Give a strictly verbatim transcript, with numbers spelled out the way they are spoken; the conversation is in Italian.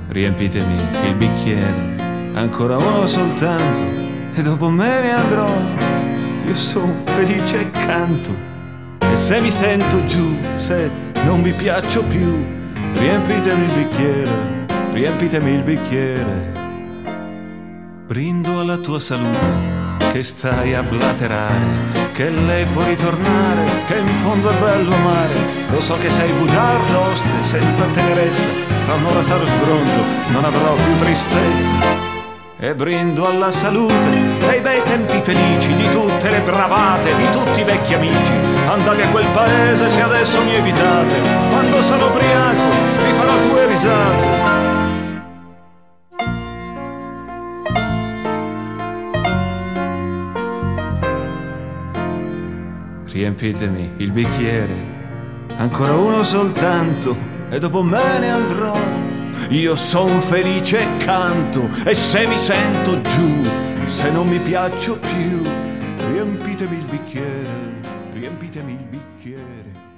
riempitemi il bicchiere, ancora uno soltanto, e dopo me ne andrò. Io sono felice e canto, e se mi sento giù, se non mi piaccio più, riempitemi il bicchiere, riempitemi il bicchiere. Brindo alla tua salute, che stai a blaterare, che lei può ritornare, che in fondo è bello amare. Lo so che sei bugiardo, oste, senza tenerezza, tra un'ora sarò sbronzo, non avrò più tristezza. E brindo alla salute dei bei tempi felici, di tutte le bravate, di tutti i vecchi amici. Andate a quel paese se adesso mi evitate, quando sarò ubriaco vi farò due risate. Riempitemi il bicchiere, ancora uno soltanto, e dopo me ne andrò. Io son felice e canto, e se mi sento giù, se non mi piaccio più, riempitemi il bicchiere, riempitemi il bicchiere.